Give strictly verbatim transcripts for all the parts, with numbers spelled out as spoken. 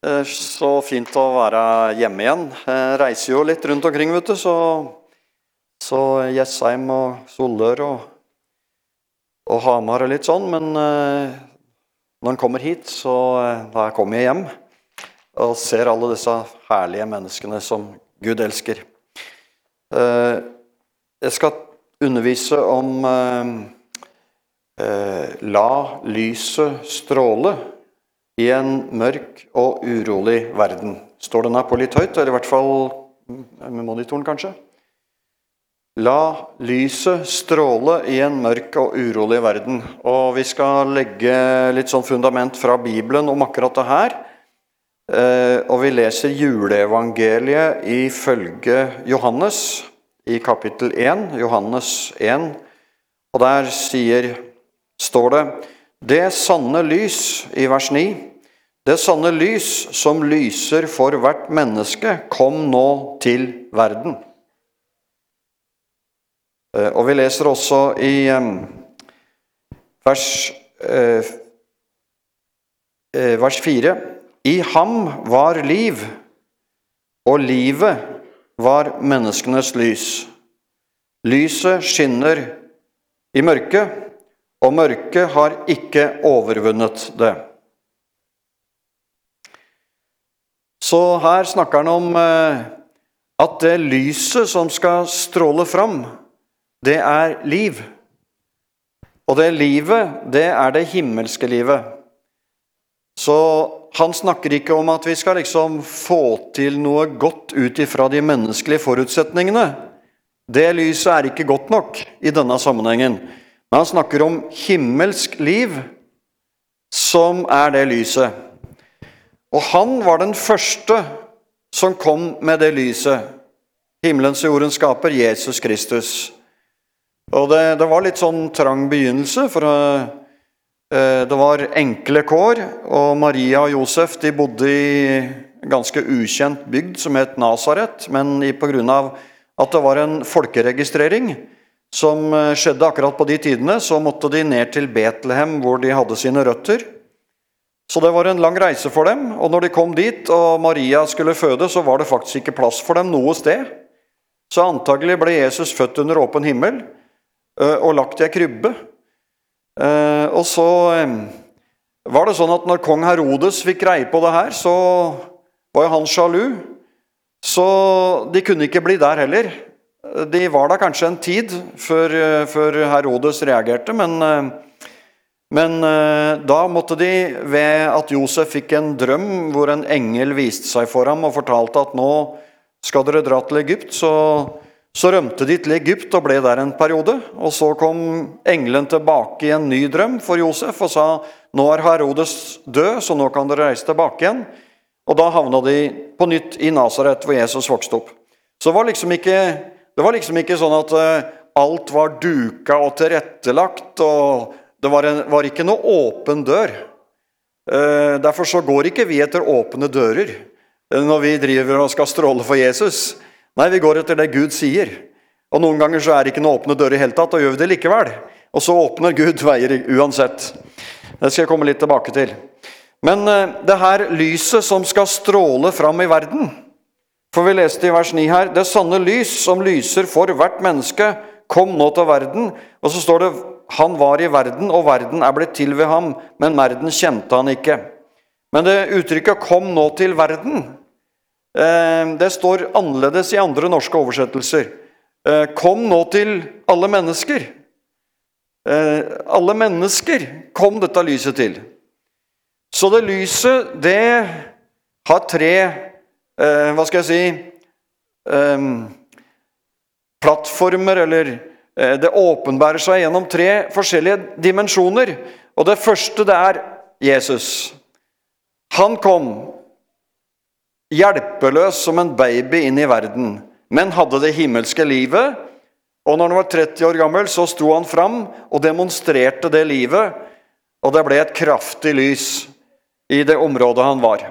Eh, Så fint å være hjemme igjen. Jeg reiser jo litt rundt omkring, vet du, så, så Jessheim og Solør og, og Hamar og litt sånn, men eh, når en kommer hit, så eh, da kommer jeg hjem og ser alle disse herlige menneskene som Gud elsker. Eh, Jeg skal undervise om eh, eh, la lyset stråle i en mørk og urolig verden. Står den her på litt høyt, eller i hvert fall med monitoren kanskje? La lyset stråle i en mørk og urolig verden. Og vi skal legge litt sånn fundament fra Bibelen om akkurat det her. Eh, og vi leser juleevangeliet ifølge Johannes i kapittel én, Johannes én. Og der sier, står det, det sanne lys i vers ni, det sanne lys som lyser for hvert menneske, kom nå til verden. Og vi leser også i vers, vers fire. I ham var liv, og livet var menneskenes lys. Lyset skinner i mørket, og mørket har ikke overvunnet det. Så her snakker han om at det lyset som skal stråle fram, det er liv. Og det livet, det er det himmelske livet. Så han snakker ikke om at vi skal liksom få til noe godt ut ifra de menneskelige forutsetningene. Det lyset er ikke godt nok i denne sammenhengen. Men han snakker om himmelsk liv, som er det lyset. Og han var den første som kom med det lyset. Himmelens og jordens skaper, Jesus Kristus. Og det, det var litt sånn trang begynnelse, for uh, det var enkle kår, og Maria og Josef, de bodde i ganske ukjent bygd som het Nazaret, men på grunn av at det var en folkeregistrering som skjedde akkurat på de tidene, så måtte de ned til Betlehem, hvor de hadde sine røtter. Så det var en lang reise for dem, og når de kom dit, og Maria skulle føde, så var det faktisk ikke plass for dem noe sted. Så antagelig ble Jesus født under åpen himmel, og lagt i en krybbe. Og så var det sånn at når kong Herodes fikk greie på det her, så var jo han sjalu. Så de kunne ikke bli der heller. De var der kanskje en tid før, før Herodes reagerte, men, men da måtte de, ved at Josef fikk en drøm hvor en engel viste seg for ham og fortalte at nå skal dere dra til Egypt, så, så rømte de til Egypt og ble der en periode. Og så kom engelen tilbake i en ny drøm for Josef og sa, nå er Herodes død, så nå kan dere reise tilbake igjen. Og da havna de på nytt i Nazaret, hvor Jesus vokste opp. Så det var liksom ikke, det var liksom ikke sånn at alt var duka og tilrettelagt, og det var, en, var ikke noe åpen dør. Derfor så går ikke vi etter åpne dører når vi driver og skal stråle for Jesus. Nei, vi går etter det Gud sier. Og noen ganger så er det ikke noe åpne dører i hele tatt, og gjør vi det likevel. Og så åpner Gud veier uansett. Det skal jeg komme litt tilbake til. Men det her lyset som skal stråle fram i verden, for vi leste i vers ni her, det sanne lys som lyser for hvert menneske, kom nå til verden. Og så står det, han var i verden, og verden er blitt til ved ham, men verden kjente han ikke. Men det uttrykket kom nå til verden, det står annerledes i andre norske oversettelser. Kom nå til alle mennesker. Alle mennesker kom dette lyset til. Så det lyset, det har tre, hva skal jeg si, plattformer, eller det åpenbærer seg gjennom tre forskjellige dimensjoner. Og det første, det er Jesus. Han kom hjelpeløs som en baby inn i verden, men hadde det himmelske livet, og når han var tretti år gammel, så sto han fram og demonstrerte det livet, og det ble et kraftig lys i det området han var.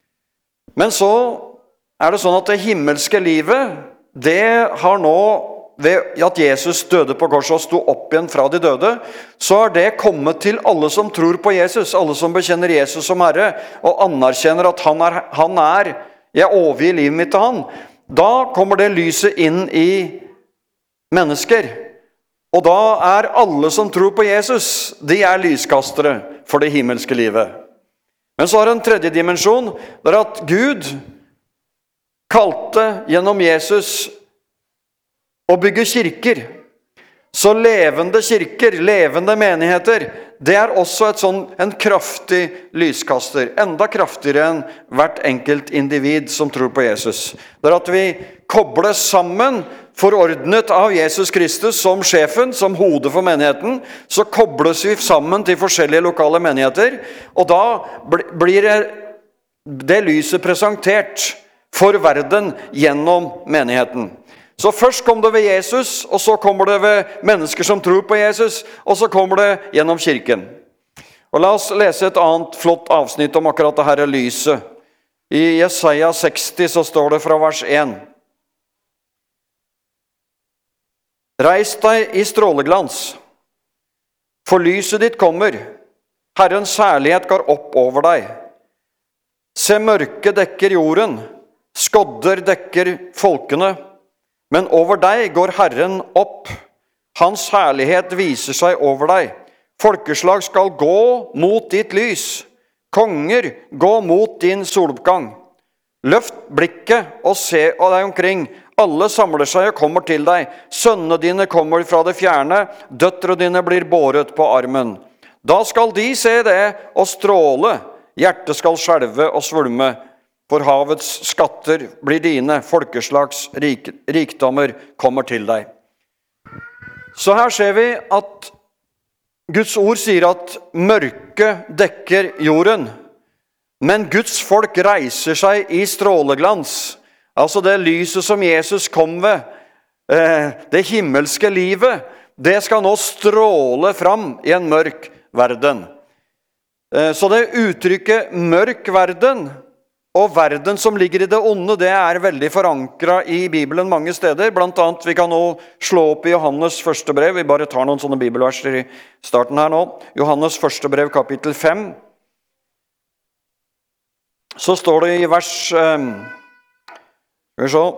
Men så er det sånn at det himmelske livet, det har nå ved at Jesus døde på korset og sto opp igjen fra de døde, så har det kommet til alle som tror på Jesus, alle som bekjenner Jesus som Herre, og anerkjenner at han er, han er jeg overgir livet mitt til han. Da kommer det lyset inn i mennesker. Og da er alle som tror på Jesus, de er lyskastere for det himmelske livet. Men så har en tredje dimensjon, det er at Gud kalte gjennom Jesus å bygge kirker. Så levende kirker, levende menigheter, det er også et sånn, en kraftig lyskaster. Enda kraftigere enn hvert enkelt individ som tror på Jesus. Det er at vi kobles sammen, forordnet av Jesus Kristus som sjefen, som hode for menigheten, så kobles vi sammen til forskjellige lokale menigheter, og da blir det lyset presentert for verden gjennom menigheten. Så først kom det ved Jesus, og så kommer det ved mennesker som tror på Jesus, og så kommer det gjennom kirken. Og la oss lese et annet flott avsnitt om akkurat det her lyset. I Jesaja seksti så står det fra vers én. Reis deg i stråleglans, for lyset ditt kommer. Herrens herlighet går opp over deg. Se, mørke dekker jorden, skodder dekker folkene, men over deg går Herren opp. Hans herlighet viser seg over deg. Folkeslag skal gå mot ditt lys. Konger gå mot din soloppgang. Løft blikket og se deg omkring. Alle samler seg og kommer til deg. Sønnene dine kommer fra det fjerne. Døtre dine blir båret på armen. Da skal de se det og stråle. Hjertet skal skjelve og svulme. For havets skatter blir dine, folkeslags rik, rikdommer kommer til deg. Så her ser vi at Guds ord sier at mørket dekker jorden, men Guds folk reiser seg i stråleglans. Altså det lyset som Jesus kom ved, det himmelske livet, det skal nå stråle fram i en mørk verden. Så det uttrykket mørk verden, og verden som ligger i det onde, det er veldig forankret i Bibelen mange steder. Blant annet, vi kan nå slå opp i Johannes første brev. Vi bare tar noen sånne bibelverser i starten her nå. Johannes første brev, kapittel fem. Så står det i vers... Um, skal vi se.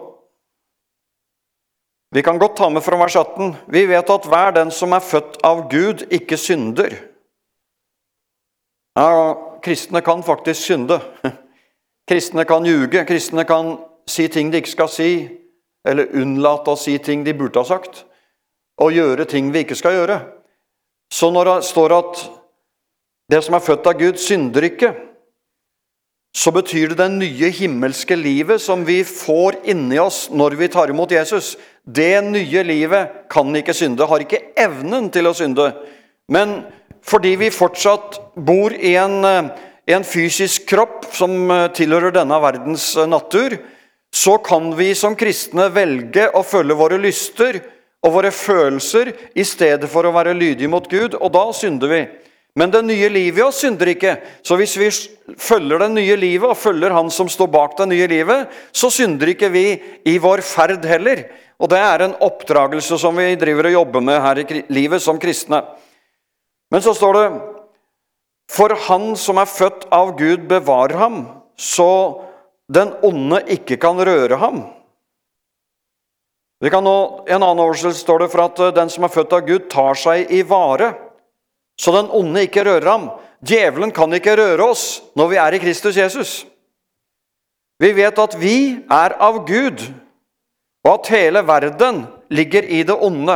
Vi kan godt ta med fra vers atten. Vi vet at hver den som er født av Gud ikke synder. Ja, kristne kan faktisk synde. Kristne kan ljuge, kristne kan si ting de ikke skal si, eller unnlate å si ting de burde ha sagt, og gjøre ting vi ikke skal gjøre. Så når det står at det som er født av Gud synder ikke, så betyr det det nye himmelske livet som vi får inni oss når vi tar imot Jesus. Det nye livet kan ikke synde, har ikke evnen til å synde, men fordi vi fortsatt bor i en en fysisk kropp som tilhører denne verdens natur, så kan vi som kristne velge å følge våre lyster og våre følelser i stedet for å være lydige mot Gud, og da synder vi. Men det nye livet i oss synder ikke, så hvis vi følger det nye livet og følger han som står bak det nye livet, så synder ikke vi i vår ferd heller. Og det er en oppdragelse som vi driver og jobber med her i livet som kristne. Men så står det, for han som er født av Gud bevarer ham, så den onde ikke kan røre ham. Vi kan nå, en annen oversettelse står det for at den som er født av Gud tar seg i vare, så den onde ikke rører ham. Djevelen kan ikke røre oss når vi er i Kristus Jesus. Vi vet at vi er av Gud, og at hele verden ligger i det onde.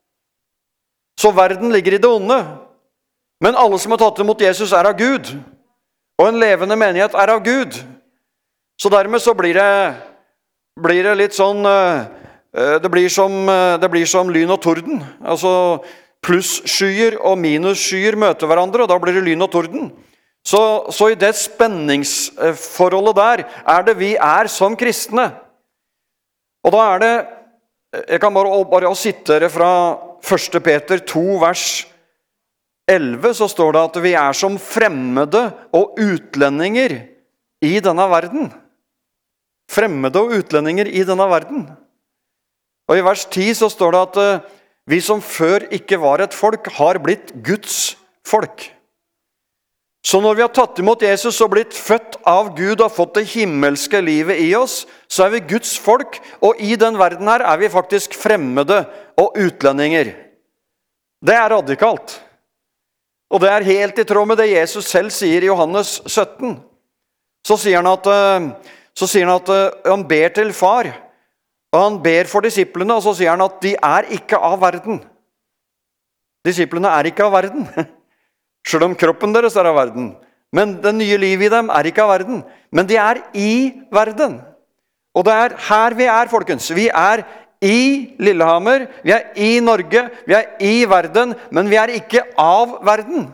Så verden ligger i det onde. Men alle som har tatt imot Jesus er av Gud, og en levende menighet er av Gud. Så dermed så blir det, blir det litt sånn, det blir, som, det blir som lyn og torden. Altså plusskyer og minusskyer møter hverandre, og da blir det lyn og torden. Så, så i det spenningsforholdet der er det vi er som kristne. Og da er det, jeg kan bare, bare sitere fra første Peter to vers elleve, så står det at vi er som fremmede og utlendinger i denne verden. Fremmede og utlendinger i denne verden. Og i vers ti så står det at uh, vi som før ikke var et folk, har blitt Guds folk. Så når vi har tatt imot Jesus og blitt født av Gud og fått det himmelske livet i oss, så er vi Guds folk, og i den verden her er vi faktisk fremmede og utlendinger. Det er radikalt. Og det er helt i tråd med det Jesus selv sier i Johannes sytten. Så sier han at, så sier han, at han ber til far, og han ber for disiplene, og så sier han at de er ikke av verden. Disiplene er ikke av verden. Selv om kroppen deres er av verden. Men det nye livet i dem er ikke av verden. Men de er i verden. Og det er her vi er, folkens. Vi er i Lillehammer, vi er i Norge, vi er i verden, men vi er ikke av verden.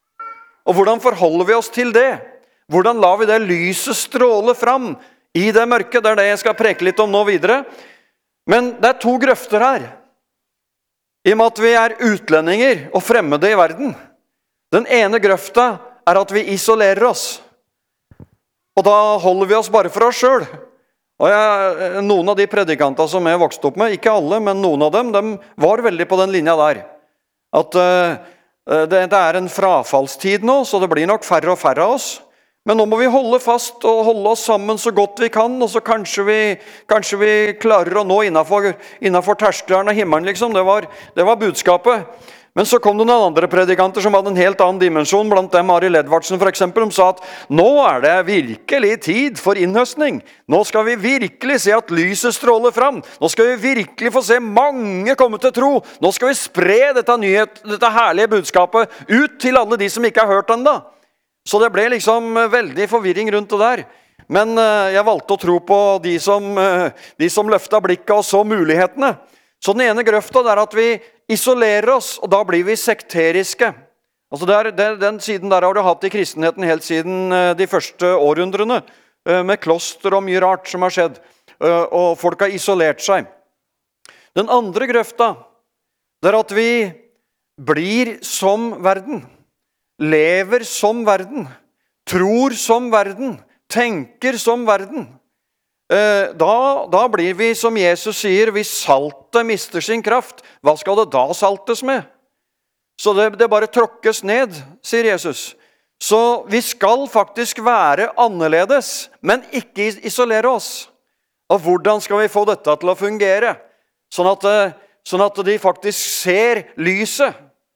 Og hvordan forholder vi oss til det? Hvordan lar vi det lyset stråle fram i det mørke? Det er det jeg skal preke litt om nå videre. Men det er to grøfter her. I og med at vi er utlendinger og fremmede i verden. Den ene grøfta er at vi isolerer oss. Og da holder vi oss bare for oss selv. Og jeg, noen av de predikanter som jeg vokste opp med, ikke alle, men noen av dem, de var veldig på den linja der. At uh, det, det er en frafallstid nå, så det blir nok færre og færre av oss. Men nå må vi holde fast og holde oss sammen så godt vi kan, og så kanskje vi, kanskje vi klarer å nå innenfor, innenfor terskelen av himmelen, liksom. Det var, det var budskapet. Men så kom det noen andre predikanter som hadde en helt annen dimensjon, blant dem Arild Edvardsen for eksempel, som sa at nå er det virkelig tid for innhøstning. Nå skal vi virkelig se at lyset stråler fram. Nå skal vi virkelig få se mange komme til tro. Nå skal vi spre dette, nyhet, dette herlige budskapet ut til alle de som ikke har hørt den da. Så det ble liksom veldig forvirring rundt det der. Men jeg valgte å tro på de som, de som løftet blikket og så mulighetene. Så den ene grøfta er at vi isolerer oss, og da blir vi sekteriske. Altså det er, det, den siden der har du hatt i kristenheten helt siden de første århundrene, med kloster og mye rart som har skjedd, og folk har isolert seg. Den andre grøfta er at vi blir som verden, lever som verden, tror som verden, tenker som verden. Da, da blir vi, som Jesus sier, hvis saltet mister sin kraft, hva skal det da saltes med? Så det, det bare tråkkes ned, sier Jesus. Så vi skal faktisk være annerledes, men ikke isolere oss. Og hvordan skal vi få dette til å fungere? Sånn at, sånn at de faktisk ser lyset.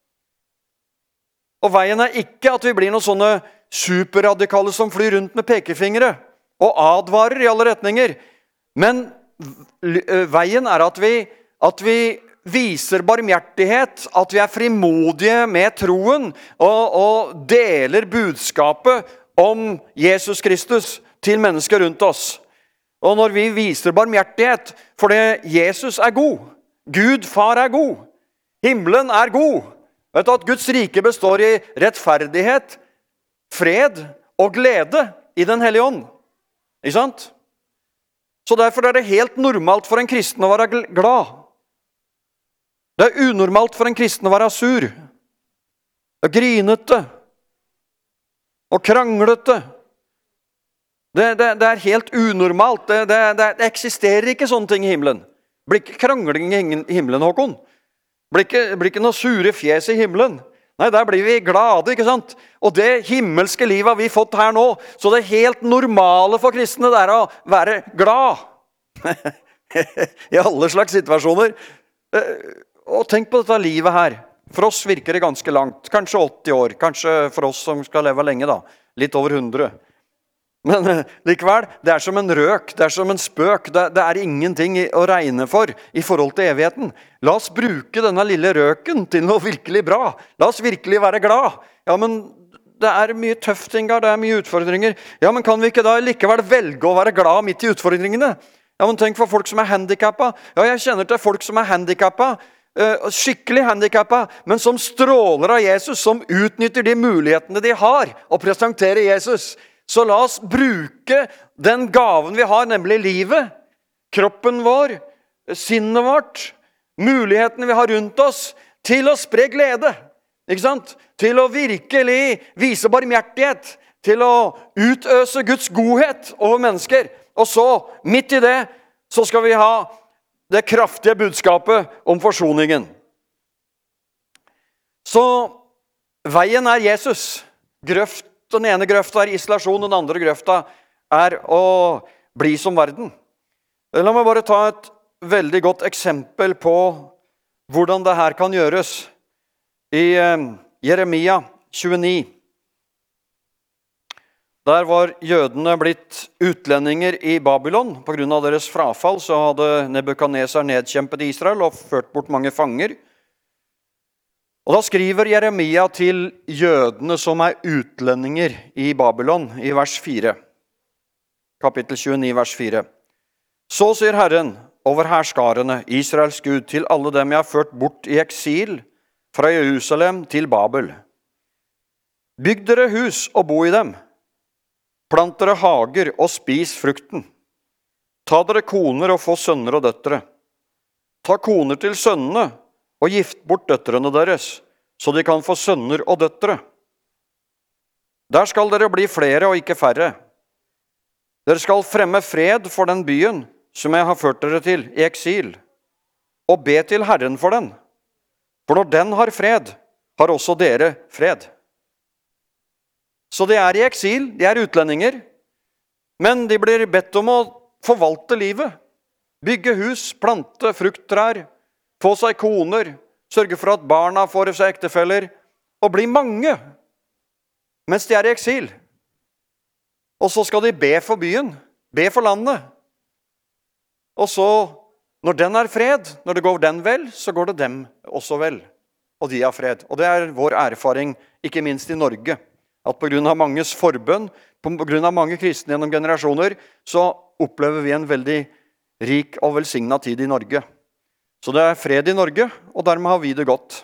Og veien er ikke at vi blir noen sånne superradikale som flyr rundt med pekefingre og advarer i alle retninger. Men veien er at vi, at vi viser barmhjertighet, at vi er frimodige med troen, og, og deler budskapet om Jesus Kristus til mennesker rundt oss. Og når vi viser barmhjertighet, fordi Jesus er god, Gud far er god, himmelen er god, vet du at Guds rike består i rettferdighet, fred og glede i den hellige ånd. Ikke sant? Så derfor er det helt normalt for en kristen å være glad. Det er unormalt for en kristen å være sur, og grinete, og kranglete. Det, det, det er helt unormalt. Det, det, det, det eksisterer ikke sånne ting i himmelen. Det blir ikke krangling i himmelen, Håkon. Det blir ikke, det blir ikke noe sure fjes i himmelen. Nei, der blir vi glade, ikke sant? Og det himmelske livet har vi fått her nå. Så det helt normale for kristne det er å være glad. I alle slags situasjoner. Og tenk på dette livet her. For oss virker det ganske langt. Kanskje åtti år. Kanskje for oss som skal leve lenge da. Litt over hundre. Men likevel, det er som en røk, det er som en spøk, det, det er ingenting å regne for i forhold til evigheten. La oss bruke denne lille røken til noe virkelig bra. La oss virkelig være glad. Ja, men det er mye tøft, Ingar, det er mye utfordringer. Ja, men kan vi ikke da likevel velge å være glad midt i utfordringene? Ja, men tenk for folk som er handicappet. Ja, jeg kjenner til folk som er handicappet, skikkelig handicappet, men som stråler av Jesus, som utnytter de mulighetene de har å presentere Jesus. Så la oss bruke den gaven vi har, nemlig livet, kroppen vår, sinnet vårt, mulighetene vi har rundt oss, til å spre glede, ikke sant? Til å virkelig vise barmhjertighet, til å utøse Guds godhet over mennesker. Og så, midt i det, så skal vi ha det kraftige budskapet om forsoningen. Så veien er Jesus. Grøft, den ene grøfta er isolasjon, den andre grøfta er å bli som verden. La meg bare ta et veldig godt eksempel på hvordan det her kan gjøres. I eh, Jeremia tjueni. Der var jødene blitt utlendinger i Babylon. På grunn av deres frafall så hadde Nebukadnesar nedkjempet Israel og ført bort mange fanger. Og da skriver Jeremia til jødene som er utlendinger i Babylon, i vers fire. Kapittel tjueni, vers fire. Så sier Herren over herskarene, Israels Gud, til alle dem jeg har ført bort i eksil fra Jerusalem til Babel. Bygg dere hus og bo i dem. Plant dere hager og spis frukten. Ta dere koner og få sønner og døtre. Ta koner til sønnene og gift bort døtrene deres, så de kan få sønner og døtre. Der skal dere bli flere og ikke færre. Dere skal fremme fred for den byen som jeg har ført dere til i eksil, og be til Herren for den. For når den har fred, har også dere fred. Så de er i eksil, de er utlendinger, men de blir bedt om å forvalte livet. Bygge hus, plante frukttrær, få seg koner, sørge for at barna får seg ektefeller, og bli mange, mens de er i eksil. Og så skal de be for byen, be for landet. Og så, når den er fred, når det går den vel, så går det dem også vel. Og de har fred. Og det er vår erfaring, ikke minst i Norge. At på grunn av manges forbønn, på grunn av mange kristne gjennom generasjoner, så opplever vi en veldig rik og velsignet tid i Norge. Så det er fred i Norge, og dermed har vi det godt.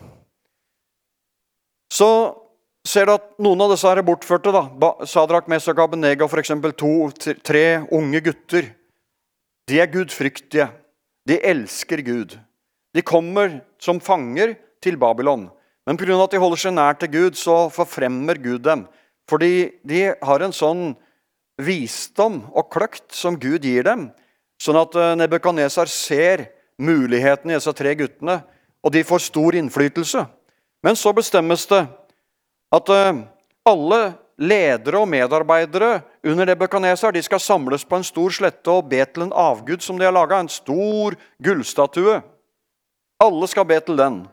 Så ser du at noen av disse er bortførte, da. Sadrak, Mesak, Abednego, for eksempel to, tre unge gutter. De er gudfryktige. De elsker Gud. De kommer som fanger til Babylon. Men på grunn av at de holder seg nær til Gud, så forfremmer Gud dem. Fordi de har en sånn visdom og kløkt som Gud gir dem. Sånn at Nebukadnesar ser muligheten i disse tre guttene, og de får stor innflytelse. Men så bestemmes det at alle ledere og medarbeidere under Nebukadnesar, de skal samles på en stor slette og be til en avgud som de har laget, en stor gullstatue. Alle skal be til den.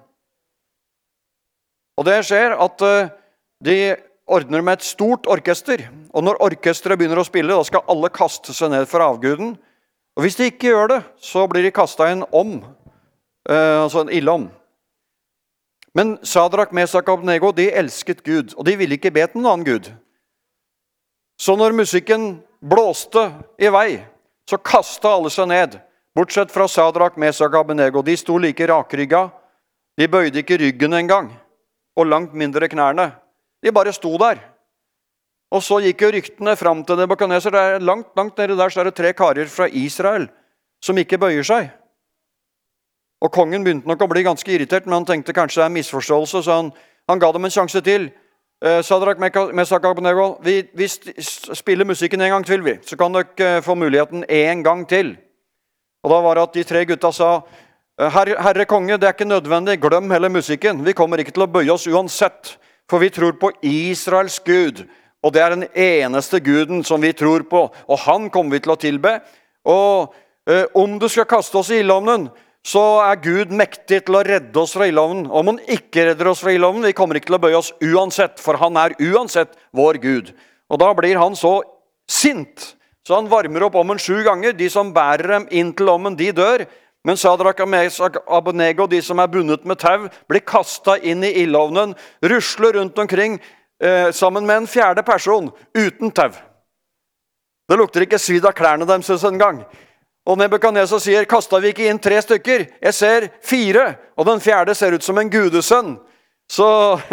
Og det skjer at de ordner med et stort orkester. Og når orkestret begynner å spille, da skal alle kaste seg ned for avguden. Og hvis de ikke gjør det, så blir de kastet en om, eh, altså en ildom. Men Sadrak, Mesak og Abednego, de elsket Gud, og de ville ikke be til noen annen Gud. Så når musikken blåste i vei, så kastet alle seg ned, bortsett fra Sadrak, Mesak og Abednego. De sto like rakrygga, de bøyde ikke ryggen engang, og langt mindre knærne. De bare sto der. Og så gikk jo ryktene frem til Nebukadnesar. Det er langt, langt nede der, så er det tre karer fra Israel som ikke bøyer seg. Og kongen begynte nok å bli ganske irritert, men han tenkte kanskje det er en misforståelse, så han, han ga dem en sjanse til. Eh, Sadrak, Mesak og Abednego, vi, vi spiller musikken en gang til, vi. Så kan dere få muligheten en gang til. Og da var det at de tre gutta sa, Herre, herre konge, det er ikke nødvendig, glem hele musikken. Vi kommer ikke til å bøye oss uansett, for vi tror på Israels Gud. Og det er den eneste guden som vi tror på, og han kommer vi til å tilbe. Og eh, om du skal kaste oss i ildovnen, så er Gud mektig til å redde oss fra ildovnen. Om han ikke redder oss fra ildovnen, vi kommer ikke til å bøye oss uansett, for han er uansett vår Gud. Og da blir han så sint, så han varmer opp ommen sju ganger. De som bærer dem inn til ommen, de dør. Men Sadrak, Mesak og Abednego, de som er bundet med tau, blir kastet inn i ildovnen, rusler rundt omkring eh, sammen med en fjerde person, uten tau. Det lukter ikke svidd av klærne deres en gang. Og Nebukadnesar sier, kastet vi ikke inn tre stykker? Jeg ser fire, og den fjerde ser ut som en gudesønn. Så,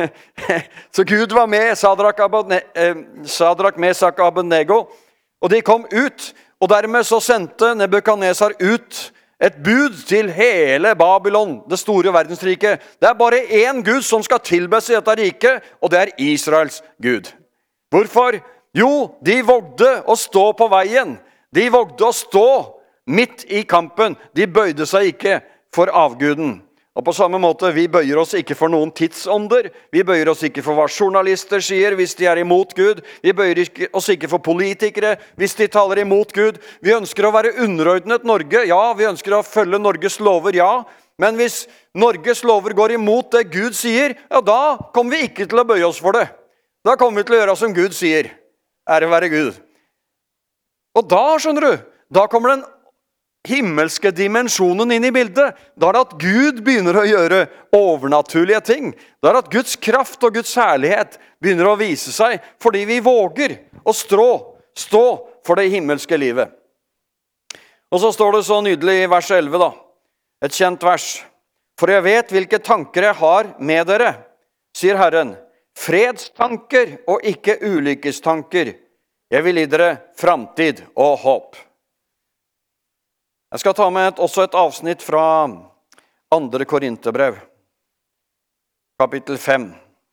så Gud var med, Sadrak, Sadrak, Mesak og Abednego, og de kom ut, og dermed så sendte Nebukadnesar ut et bud til hele Babylon, det store verdensriket. Det er bare én Gud som skal tilbes i dette riket, og det er Israels Gud. Hvorfor? Jo, de vågde å stå på veien. De vågde å stå midt i kampen. De bøyde seg ikke for avguden. Og på samme måte, vi bøyer oss ikke for noen tidsånder. Vi bøyer oss ikke for hva journalister sier hvis de er imot Gud. Vi bøyer oss ikke for politikere hvis de taler imot Gud. Vi ønsker å være underordnet Norge. Ja, vi ønsker å følge Norges lover, ja. Men hvis Norges lover går imot det Gud sier, ja, da kommer vi ikke til å bøye oss for det. Da kommer vi til å gjøre som Gud sier. Ære være Gud. Og da, skjønner du, da kommer den himmelske dimensjonen inn i bildet. Da er det at Gud begynner å gjøre overnaturlige ting. Da er det at Guds kraft og Guds herlighet begynner å vise seg, fordi vi våger å strå, stå for det himmelske livet. Og så står det så nydelig i vers elleve da, et kjent vers. For jeg vet hvilke tanker jeg har med dere, sier Herren. Fredstanker og ikke ulykkestanker. Jeg vil gi dere framtid og håp. Jeg skal ta med et, også et avsnitt fra andre Korinterbrev, kapittel fem.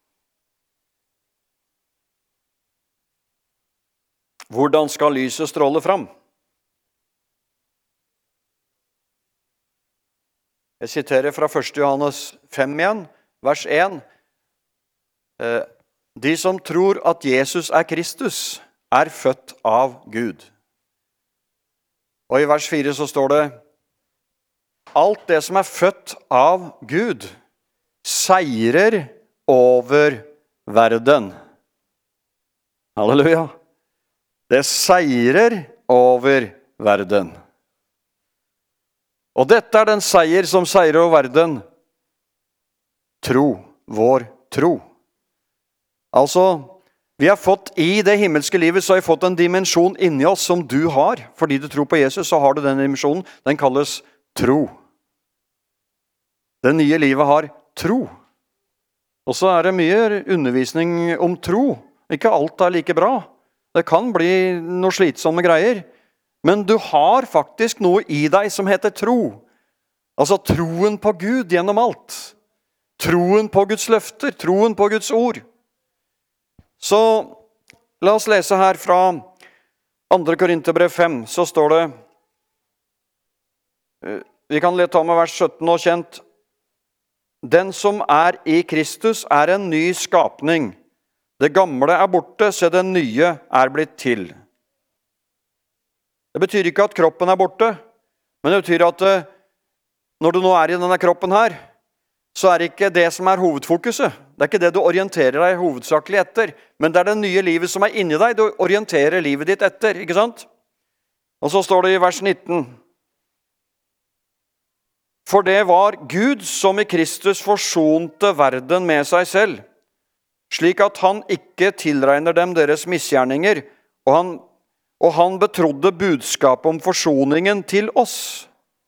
Hvordan skal lyset stråle fram? Jeg siterer fra første Johannes fem igjen, vers en. De som tror at Jesus er Kristus, er født av Gud. Og i vers fire så står det, alt det som er født av Gud, seirer over verden. Halleluja. Det seirer over verden. Og dette er den seier som seirer over verden. Tro, vår tro. Altså, vi har fått i det himmelske livet, så har vi fått en dimensjon inni oss som du har. Fordi du tror på Jesus, så har du den dimensjonen. Den kalles tro. Det nye livet har tro. Og så er det mye undervisning om tro. Ikke alt er like bra. Det kan bli noe slitsomme greier. Men du har faktisk noe i deg som heter tro. Altså troen på Gud gjennom alt. Troen på Guds løfter, troen på Guds ord. Så la oss lese her fra andre Korinterbrev fem, så står det, vi kan ta med vers sytten og kjent, den som er i Kristus er en ny skapning. Det gamle er borte, så det nye er blitt til. Det betyr ikke at kroppen er borte, men det betyr at når du nå er i denne kroppen her, så er det ikke det som er hovedfokuset. Det er ikke det du orienterer deg hovedsakelig etter, men det er det nye livet som er inni deg. Du orienterer livet ditt etter, ikke sant? Og så står det i vers nitten. For det var Gud som i Kristus forsonte verden med seg selv, slik at han ikke tilregner dem deres misgjerninger, og han, og han betrodde budskapet om forsoningen til oss.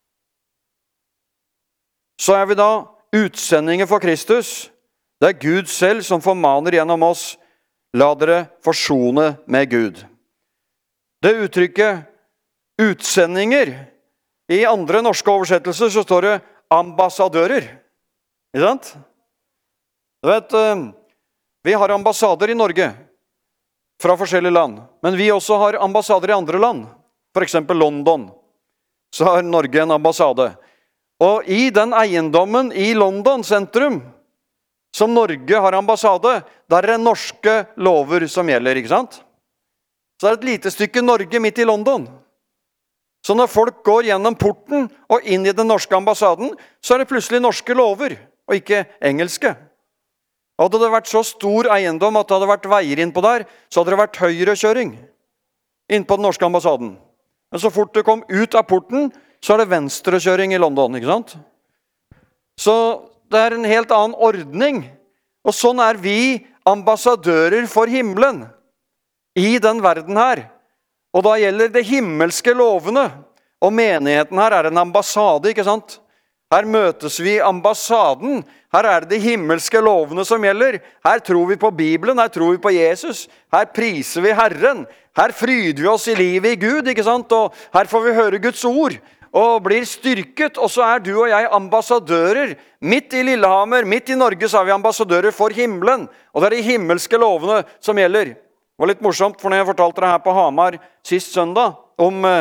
Så er vi da utsendinger for Kristus. Det er Gud selv som formaner gjennom oss. La dere forsone med Gud. Det uttrykket utsendinger, i andre norske oversettelser så står det ambassadører. Ikke sant? Du vet, vi har ambassader i Norge fra forskjellige land, men vi også har ambassader i andre land. For eksempel London, så har Norge en ambassade. Og i den eiendommen i London sentrum, som Norge har ambassade, der er det norske lover som gjelder, ikke sant? Så er det et lite stykke Norge midt i London. Så når folk går gjennom porten og inn i den norske ambassaden, så er det plutselig norske lover, og ikke engelske. Og hadde det vært så stor eiendom at det hadde vært veier innpå der, så hadde det vært høyrekjøring innpå den norske ambassaden. Men så fort du kom ut av porten, så er det venstrekjøring i London, ikke sant? Så det er en helt annen ordning. Og sånn er vi ambassadører for himmelen i den verden her. Og da gjelder det himmelske lovene. Og menigheten her er en ambassade, ikke sant? Her møtes vi i ambassaden. Her er det de himmelske lovene som gjelder. Her tror vi på Bibelen, her tror vi på Jesus. Her priser vi Herren. Her fryder vi oss i livet i Gud, ikke sant? Og her får vi høre Guds ord og blir styrket, og så er du og jeg ambassadører. Midt i Lillehammer, midt i Norge, så er vi ambassadører for himmelen. Og det er de himmelske lovene som gjelder. Det var litt morsomt, for når jeg fortalte det her på Hamar sist søndag, om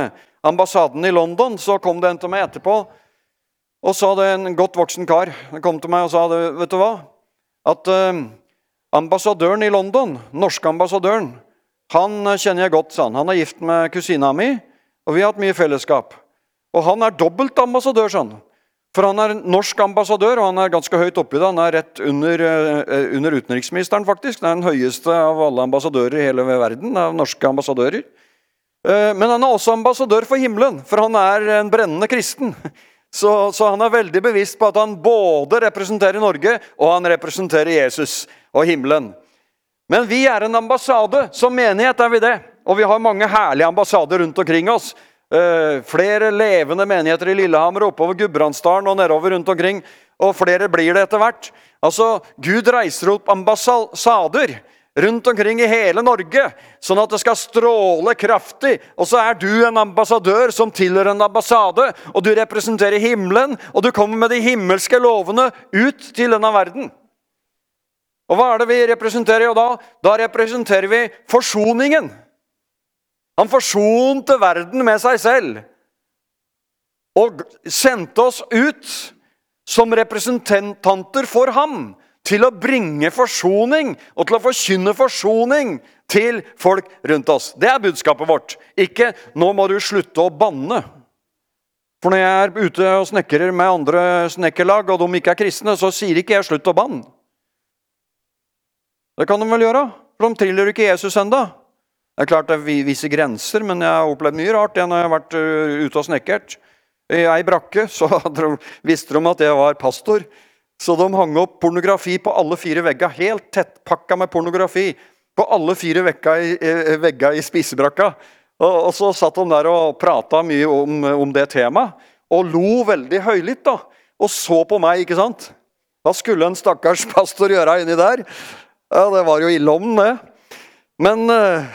ambassaden i London, så kom det en til meg etterpå, og sa det en godt voksen kar. Han kom til meg og sa, det, vet du hva? At uh, ambassadøren i London, norske ambassadøren, han kjenner jeg godt, sa han. Han er gift med kusina mi, og vi har hatt mye fellesskap. Og han er dobbelt ambassadør, sa han. For han er norsk ambassadør, og han er ganske høyt oppi det. Han er rett under, uh, under utenriksministeren, faktisk. Det er den høyeste av alle ambassadører i hele verden, av norske ambassadører. Uh, men han er også ambassadør for himmelen, for han er en brennende kristen. Så, så han er veldig bevisst på at han både representerer Norge, og han representerer Jesus og himmelen. Men vi er en ambassade, som menighet er vi det. Og vi har mange herlige ambassader rundt omkring oss. Uh, flere levende menigheter i Lillehammer, oppover Gudbrandsdalen og nedover rundt omkring. Og flere blir det etter hvert. Altså, Gud reiser opp ambassader rundt omkring i hele Norge, sånn at det skal stråle kraftig. Og så er du en ambassadør som tilhører en ambassade, og du representerer himmelen, og du kommer med de himmelske lovene ut til denne verden. Og hva er det vi representerer? Og da, da representerer vi forsoningen. Han forsonte verden med seg selv, og sendte oss ut som representanter for ham, til å bringe forsoning, og til å forkynne forsoning til folk rundt oss. Det er budskapet vårt. Ikke, nå må du slutte å banne. For når jeg er ute og snekkerer med andre snekkerlag, og de ikke er kristne, så sier ikke jeg slutt å banne. Det kan de vel gjøre, for de triller ikke Jesus enda. Det er klart det er visse grenser, men jeg har opplevd mye rart når jeg har vært ute og snekkert. I ei brakke så visste de at jeg var pastor, så de hang opp pornografi på alle fire vegger, helt tettpakka med pornografi på alle fire vegger i spisebrakka. Og, og så satt de der og pratet mye om, om det temaet, og lo veldig høylytt da, og så på meg, ikke sant? Hva skulle en stakkars pastor gjøre inni der? Ja, det var jo ille om det. Men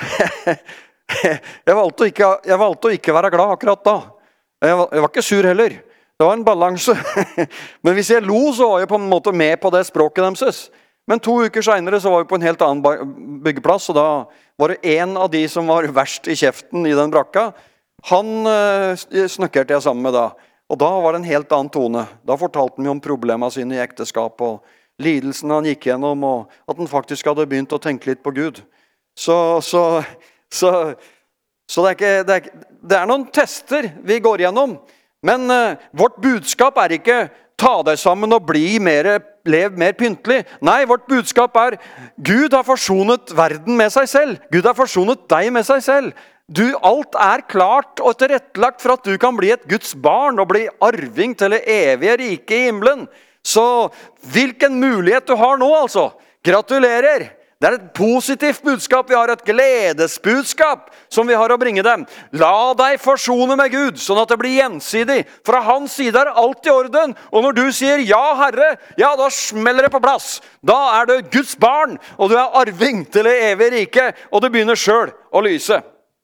jeg, valgte å ikke, jeg valgte å ikke være glad akkurat da. Jeg var, jeg var ikke sur heller. Det var en balanse. Men hvis jeg lo, så var jeg på en måte med på det språket deres. Men to uker senere så var vi på en helt annen byggeplass, og da var det en av de som var verst i kjeften i den brakka. Han uh, snakkerte jeg sammen med da. Og da var det en helt annen tone. Da fortalte han meg om problemene sine i ekteskap, og lidelsen han gikk gjennom, og at han faktisk hadde begynt å tenke litt på Gud. Så, så, så, så det, er ikke, det, er, det er noen tester vi går gjennom. Men uh, vårt budskap er ikke ta deg sammen og bli mer, lev mer pyntelig. Nei, vårt budskap er Gud har forsonet verden med seg selv. Gud har forsonet deg med seg selv. Du, alt er klart og tilrettelagt for at du kan bli et Guds barn og bli arving til det evige rike i himmelen. Så hvilken mulighet du har nå, altså. Gratulerer! Det er et positivt budskap. Vi har et gledesbudskap som vi har å bringe dem. La deg forsone med Gud, sånn at det blir gjensidig. Fra hans side er alt i orden. Og når du sier ja, Herre, ja, da smeller det på plass. Da er du Guds barn, og du er arving til det evige rike, og du begynner selv å lyse.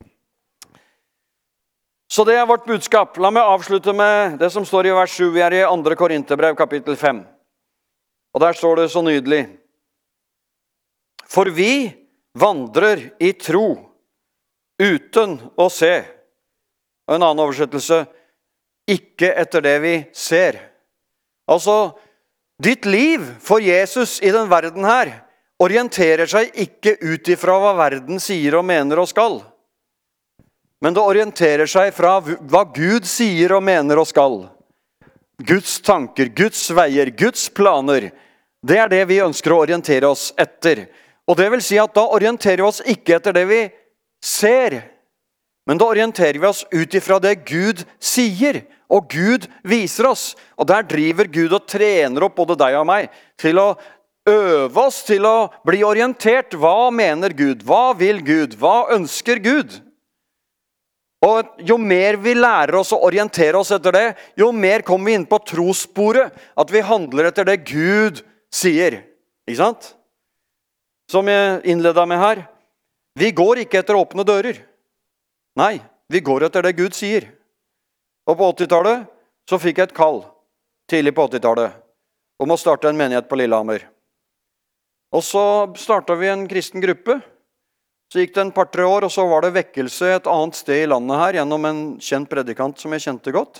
Så det er vårt budskap. La meg avslutte med det som står i vers sju. Vi er i andre Korinterbrev, kapittel fem. Og der står det så nydelig. For vi vandrer i tro, uten å se. Og en annen oversettelse, ikke etter det vi ser. Altså, ditt liv for Jesus i den verden her orienterer seg ikke ut ifra hva verden sier og mener og skal. Men det orienterer seg fra hva Gud sier og mener og skal. Guds tanker, Guds veier, Guds planer. Det er det vi ønsker å orientere oss etter. Og det vil si at da orienterer vi oss ikke etter det vi ser, men da orienterer vi oss ut ifra det Gud sier, og Gud viser oss. Og der driver Gud og trener opp både deg og meg til å øve oss til å bli orientert. Hva mener Gud? Hva vil Gud? Hva ønsker Gud? Og jo mer vi lærer oss å orientere oss etter det, jo mer kommer vi inn på trossporet, at vi handler etter det Gud sier. Ikke sant? Som jeg innledet med her, vi går ikke etter åpne dører. Nei, vi går etter det Gud sier. Og på åttitallet så fikk jeg et kall, tidlig på åttitallet, om å starte en menighet på Lillehammer. Og så startet vi en kristen gruppe, Så gikk det en par-tre år, og så var det vekkelse et annet sted i landet her, gjennom en kjent predikant som jeg kjente godt.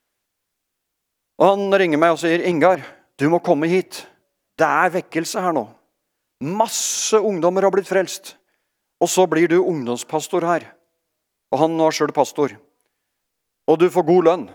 Og han ringer meg og sier, Ingar, du må komme hit. Det er vekkelse her nå. Masse ungdommer har blitt frelst. Og så blir du ungdomspastor her. Og han var selv pastor. Og du får god lønn.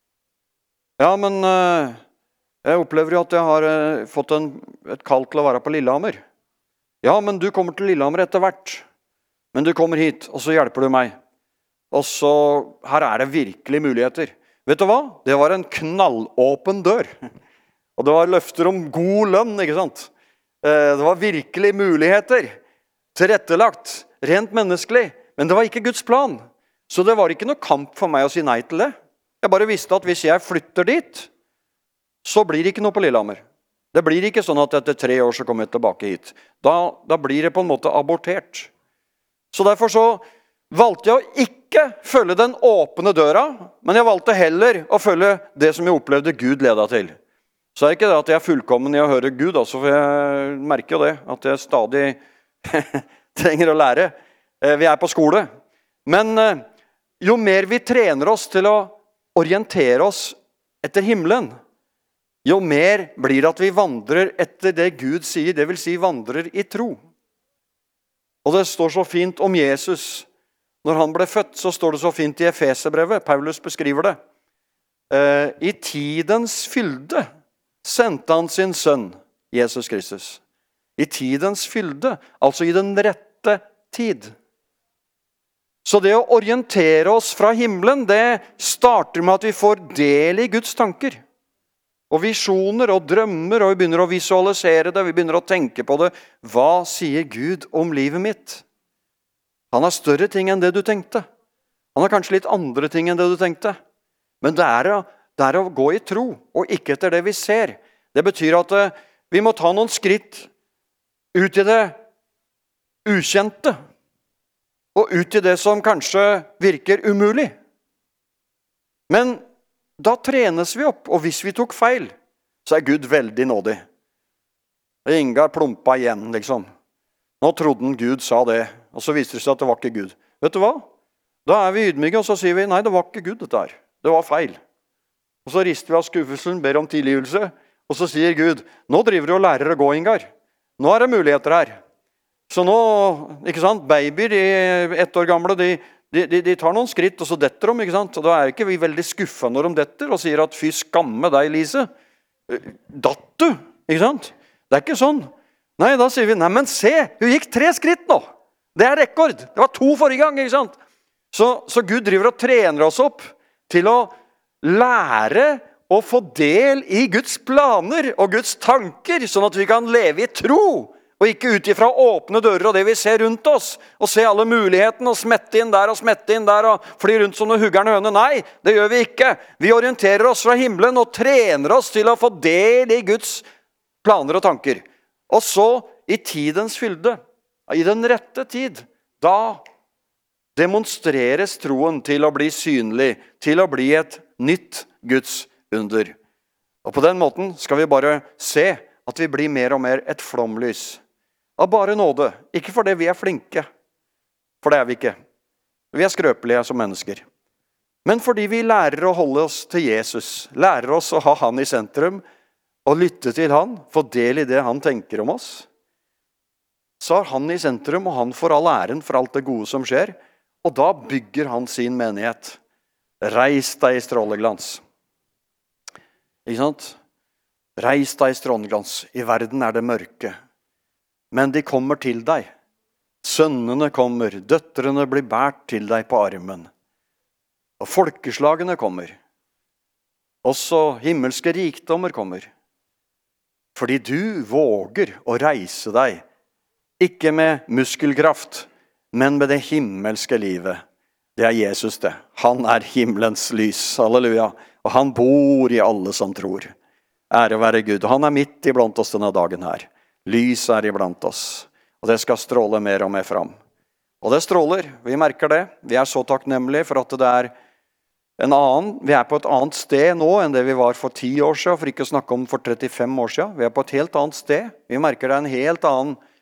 Ja, men uh, jeg opplever jo at jeg har uh, fått en, et kall til å være på Lillehammer. Ja, men du kommer til Lillehammer etter hvert. Men du kommer hit, og så hjelper du meg. Og så, her er det virkelig muligheter. Vet du hva? Det var en knallåpen dør. Og det var løfter om god lønn, ikke sant? Uh, det var virkelig muligheter. Tilrettelagt, rent menneskelig. Men det var ikke Guds plan. Så det var ikke noe kamp for meg å si nei til det. Jeg bare visste at hvis jeg flytter dit, så blir det ikke noe på Lillehammer. Det blir ikke sånn at etter tre år så kommer jeg tilbake hit. Da, da blir det på en måte abortert. Så derfor så valgte jeg å ikke følge den åpne døra, men jeg valgte heller å følge det som jeg opplevde Gud ledet til. Så er det ikke det at jeg er fullkommen i å høre Gud, altså, for jeg merker jo det, at jeg stadig trenger å lære. Vi er på skole. Men jo mer vi trener oss til å orientere oss etter himmelen, jo mer blir det at vi vandrer etter det Gud sier, det vil si vandrer i tro. Og det står så fint om Jesus. Når han ble født, så står det så fint i Efeserbrevet, Paulus beskriver det. I tidens fylde sendte han sin sønn, Jesus Kristus. I tidens fylde, altså i den rette tid. Så det å orientere oss fra himmelen, det starter med at vi får del i Guds tanker. Og visjoner og drømmer, og vi begynner å visualisere det, vi begynner å tenke på det. Hva sier Gud om livet mitt? Han har større ting enn det du tenkte. Han har kanskje litt andre ting enn det du tenkte. Men det er å, det er å gå i tro, og ikke etter det vi ser. Det betyr at vi må ta noen skritt ut i det ukjente. Og ut i det som kanskje virker umulig. Men da trenes vi opp, og hvis vi tok feil, så er Gud veldig nådig. Ingar plumpa igjen, liksom. Nå trodde han Gud sa det, og så viste det seg at det var ikke Gud. Vet du hva? Da er vi ydmyke, og så sier vi, nei, det var ikke Gud dette her. Det var feil. Og så rister vi av skuffelsen, ber om tilgivelse, og så sier Gud, nå driver du og lærer å gå, Ingar. Nå er det muligheter her. Så nå, ikke sant, babyer, de ett år gamle, de, de, de tar noen skritt, og så detter de, ikke sant? Og da er ikke vi veldig skuffet når de detter, og sier at fy skamme deg, Lise. Datt du, ikke sant? Det er ikke sånn. Nei, da sier vi, nei, men se, hun gikk tre skritt nå. Det er rekord. Det var to forrige gang, ikke sant? Så, så Gud driver og trener oss opp til å lære å få del i Guds planer og Guds tanker, sånn at vi kan leve i tro, og ikke ut ifra åpne dører og det vi ser rundt oss, og se alle mulighetene og smette inn der og smette inn der og fly rundt som noen huggerne høne. Nei, det gjør vi ikke. Vi orienterer oss fra himmelen og trener oss til å få del i Guds planer og tanker. Og så i tidens fylde, i den rette tid, da demonstreres troen til å bli synlig, til å bli et nytt Guds under. Og på den måten skal vi bare se at vi blir mer og mer et flomlys. Av bare nåde, ikke fordi vi er flinke, for det er vi ikke. Vi er skrøpelige som mennesker. Men fordi vi lærer å holde oss til Jesus, lærer oss å ha han i sentrum, og lytte til han, få del i det han tenker om oss, så har han i sentrum, og han får all æren for alt det gode som skjer, og da bygger han sin menighet. Reis deg i stråleglans. Ikke sant? Reis deg i stråleglans. I verden er det mørke. Men de kommer til deg. Sønnene kommer, døtrene blir bært til deg på armen. Og folkeslagene kommer. Også himmelske rikdommer kommer. Fordi du våger å reise deg, ikke med muskelkraft, men med det himmelske livet. Det er Jesus det. Han er himmelens lys. Halleluja. Og han bor i alle som tror. Ære være Gud. Han er midt iblant oss denne dagen her. Lys er iblant oss. Og det skal stråle mer og mer fram. Og det stråler. Vi merker det. Vi er så takknemlige for at det er en annen. Vi er på et annet sted nå enn det vi var for ti år siden, for ikke å snakke om for trettifem år siden. Vi er på et helt annet sted. Vi merker det er en helt annen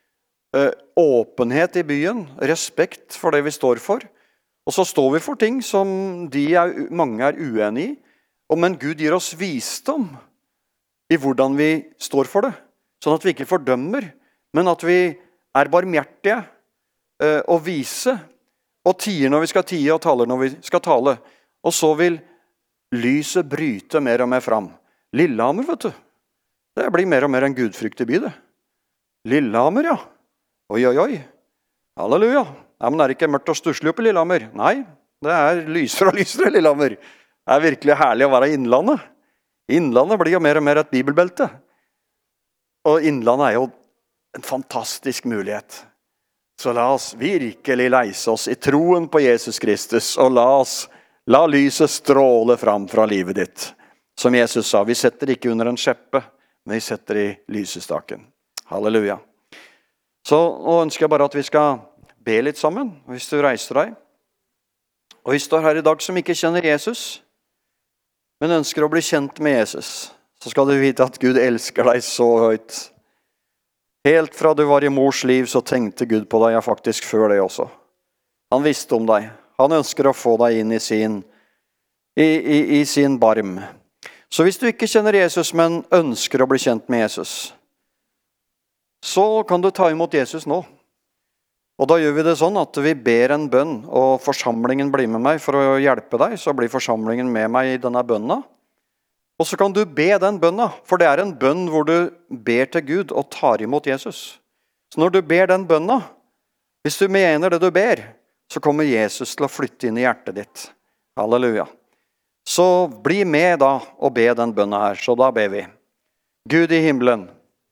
eh, åpenhet i byen, respekt for det vi står for. Og så står vi for ting som de er, mange er uenige i. Og men Gud gir oss visdom i hvordan vi står for det. Sånn at vi ikke fordømmer, men at vi er barmhjertige eh, og vise. Og tier når vi skal tie, og taler når vi skal tale. Og så vil lyset bryte mer og mer fram. Lillehammer, vet du. Det blir mer og mer en gudfryktig by, det. Lillehammer, ja. Oi, oi, oi. Halleluja. Ja, men er det ikke mørkt og stusselig oppe i Lillehammer? Nei, det er lysere og lysere i Lillehammer. Det er virkelig herlig å være i innlandet. Innlandet blir jo mer og mer et bibelbelte. Og innlandet er jo en fantastisk mulighet. Så la oss virkelig leise oss i troen på Jesus Kristus, og la oss la lyset stråle fram fra livet ditt. Som Jesus sa, vi setter ikke under en skjeppe, men vi setter i lysestaken. Halleluja. Så nå ønsker jeg bare at vi skal be litt sammen, hvis du reiser deg. Og hvis du er her i dag som ikke kjenner Jesus, men ønsker å bli kjent med Jesus, så skal du vite at Gud elsker deg så høyt. Helt fra du var i mors liv, så tenkte Gud på deg, ja faktisk før det også. Han visste om deg. Han ønsker å få deg inn i sin, i, i, i sin barm. Så hvis du ikke kjenner Jesus, men ønsker å bli kjent med Jesus, så kan du ta imot Jesus nå. Og da gjør vi det sånn at vi ber en bønn, og forsamlingen blir med meg for å hjelpe deg, så blir forsamlingen med meg i denne bønna. Og så kan du be den bønna, for det er en bønn hvor du ber til Gud og tar imot Jesus. Så når du ber den bønna, hvis du mener det du ber, så kommer Jesus til å flytte inn i hjertet ditt. Halleluja. Så bli med da og be den bønna her, så da ber vi. Gud i himmelen,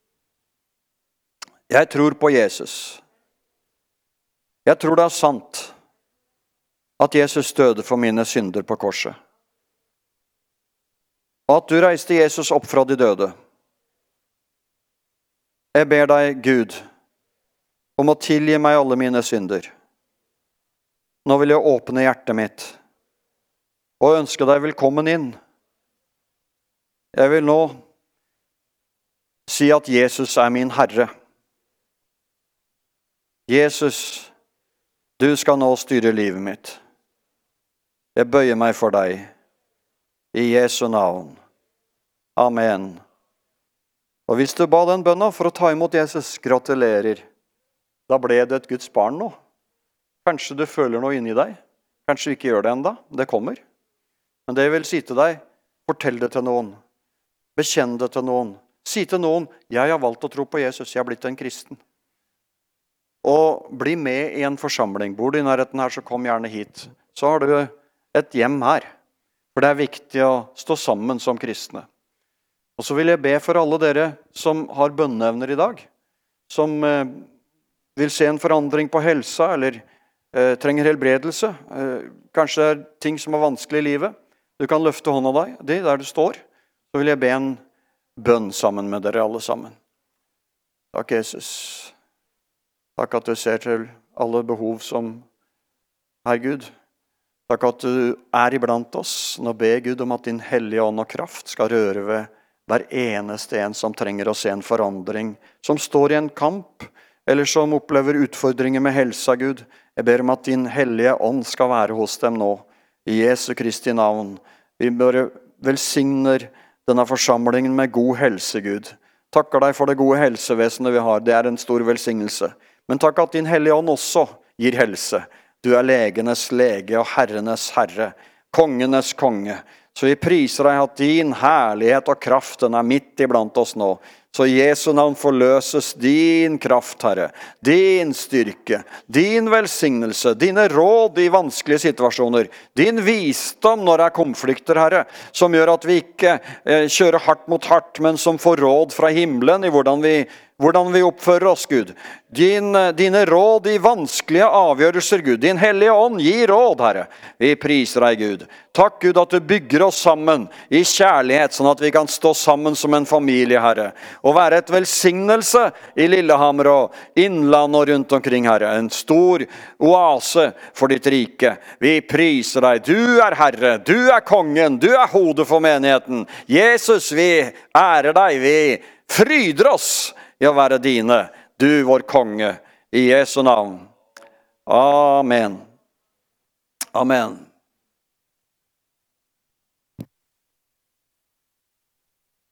jeg tror på Jesus. Jeg tror det er sant at Jesus døde for mine synder på korset. Og at du reiste Jesus opp fra de døde. Jeg ber deg, Gud, om å tilgi meg alle mine synder. Nå vil jeg åpne hjertet mitt og ønske deg velkommen inn. Jeg vil nå si at Jesus er min Herre. Jesus, du skal nå styre livet mitt. Jeg bøyer meg for deg. I Jesu navn. Amen. Og hvis du ba den bønna for å ta imot Jesus, gratulerer. Da ble det et Guds barn nå. Kanskje du føler noe inni deg. Kanskje du ikke gjør det enda. Det kommer. Men det vil si til deg, fortell det til noen. Bekjenn det til noen. Si til noen, jeg har valgt å tro på Jesus. Jeg har blitt en kristen. Og bli med i en forsamling. Bor du i nærheten her, så kom gjerne hit. Så har du et hjem her. For det er viktig å stå sammen som kristne. Og så vil jeg be for alle dere som har bønneevner i dag. Som eh, vil se en forandring på helsa, eller eh, trenger helbredelse. Eh, kanskje det er ting som er vanskelig i livet. Du kan løfte hånda deg, det der du står. Så vil jeg be en bønn sammen med dere alle sammen. Takk, Jesus. Takk at du ser til alle behov som er Gud. Takk at du er iblant oss. Nå ber Gud om at din hellige ånd og kraft skal røre ved hver eneste en som trenger å se en forandring, som står i en kamp, eller som opplever utfordringer med helsa, Gud. Jeg ber om at din hellige ånd skal være hos dem nå, i Jesu Kristi navn. Vi bare velsigner denne forsamlingen med god helse, Gud. Takker deg for det gode helsevesenet vi har, det er en stor velsignelse. Men takk at din hellige ånd også gir helse. Du er legenes lege og herrenes herre, kongenes konge. Så vi priser deg at din herlighet og kraften er midt iblant oss nå. Så i Jesu navn forløses din kraft, Herre, din styrke, din velsignelse, dine råd i vanskelige situasjoner, din visdom når det er konflikter, Herre, som gjør at vi ikke eh, kjører hardt mot hardt, men som får råd fra himmelen i hvordan vi, hvordan vi oppfører oss, Gud. Din, dine råd i vanskelige avgjørelser, Gud. Din hellige ånd gir råd, Herre. Vi priser deg, Gud. Takk, Gud, at du bygger oss sammen i kjærlighet, sånn at vi kan stå sammen som en familie, Herre. Og være et velsignelse i Lillehammer og innland og rundt omkring, Herre. En stor oase for ditt rike. Vi priser deg. Du er Herre, du er kongen, du er hodet for menigheten. Jesus, vi ærer deg, vi fryder oss i å være dine. Du, vår konge, I Jesu navn. Amen. Amen.